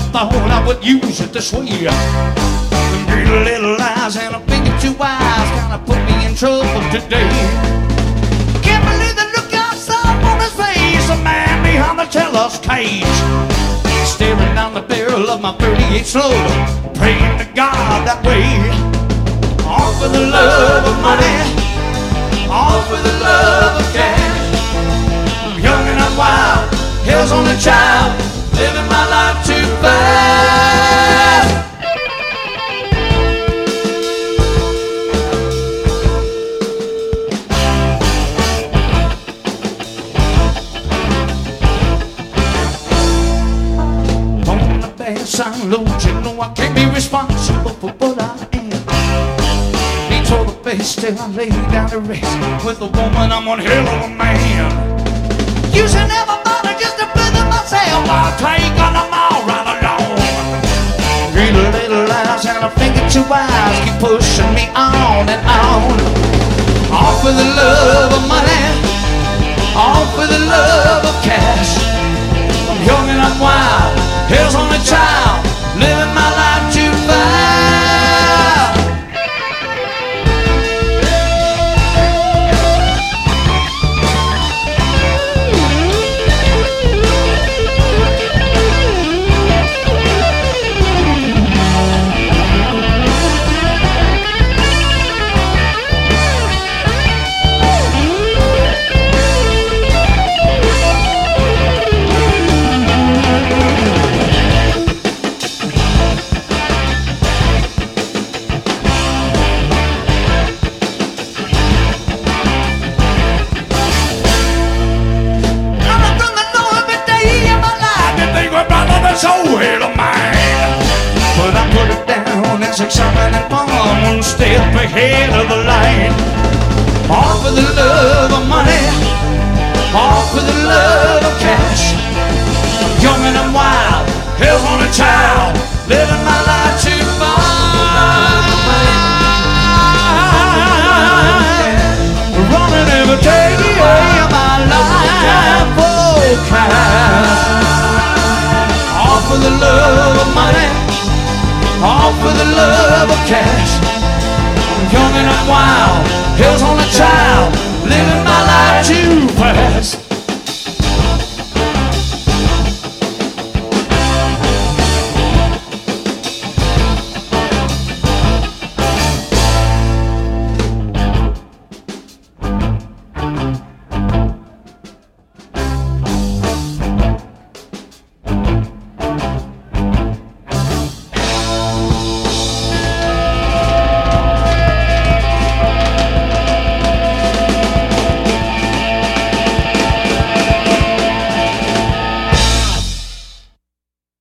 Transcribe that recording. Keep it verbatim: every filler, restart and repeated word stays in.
thought I would use it this way. Pretty little lies and a finger too wise kinda put me in trouble today. Can't believe the look I saw on his face, the man behind the teller's cage, staring down the barrel of my thirty-eight slow, praying to God that way. All for the love of money, all for the love of cash. I'm young and I'm wild, hell's only child, living my life too fast. On the bad side load, you know I can't be responsible for what I am. Beats all the face till I lay down to rest. With a woman, I'm one hell of a man. Using everybody just to pleasure myself, I'll take on them all right along. Greedy little lies and a finger too wise keep pushing me on and on. All for the love of money, all for the love of cash. I'm young and I'm wild, hell's only child, living my life too fast. So hell of mine, but I put it down as excitement and fun, one step ahead of the line. All for the love of money, all for the love of cash. I'm young and I'm wild, hell's on a child, living my life too fine. Running every day of my life, oh cash. All for the love of money, all for the love of cash. I'm young and I'm wild, hell's on the child.